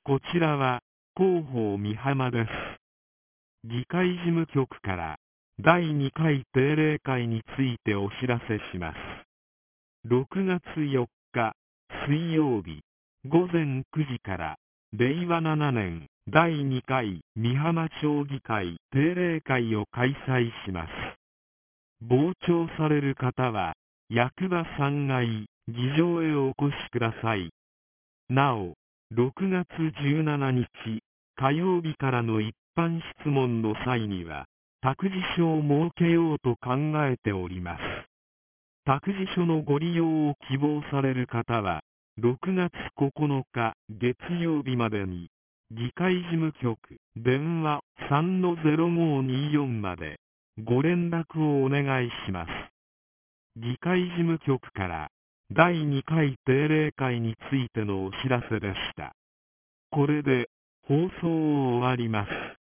こちらは広報美浜です。議会事務局から第2回定例会についてお知らせします。6月4日水曜日午前9時から令和7年第2回美浜町議会定例会を開催します。傍聴される方は役場3階議場へお越しください。なお、6月17日火曜日からの一般質問の際には託児所を設けようと考えております。託児所のご利用を希望される方は6月9日月曜日までに議会事務局電話 3-0524 までご連絡をお願いします。議会事務局から第2回定例会についてのお知らせでした。これで放送を終わります。